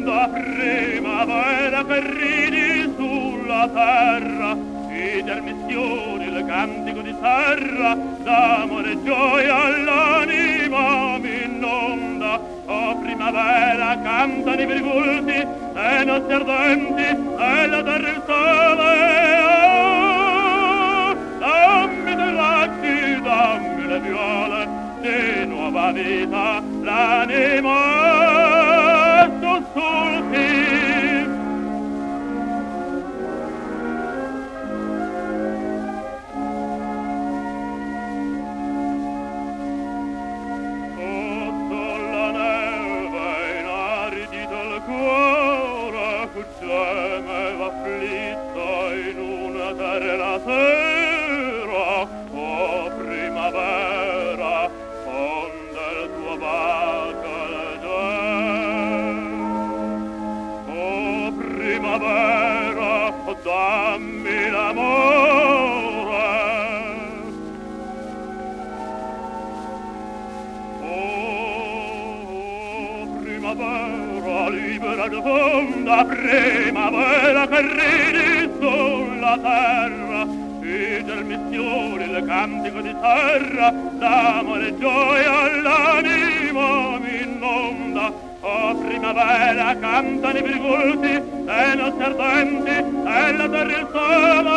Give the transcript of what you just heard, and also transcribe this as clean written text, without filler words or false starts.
fonda primavera che ridi sulla terra, i germissioni, il cantico di serra, d'amore e gioia all'anima mi inonda. Oh primavera, cantano i virgulti, e notti ardenti, e la terra il sole. Oh, dammi dei lacci, dammi le viole, di nuova vita l'anima sussulti. Gemeva afflitta in una terra sera, oh primavera, fonda il tuo bacio leggero. Oh primavera, dammi l'amore. Oh primavera, libera ed fonda, primavera che ridi sulla terra, i germissioni, il cantico di terra, d'amore e gioia all'anima mi inonda. Oh primavera, cantano i virgulti, e notti ardenti, e la terra il sole.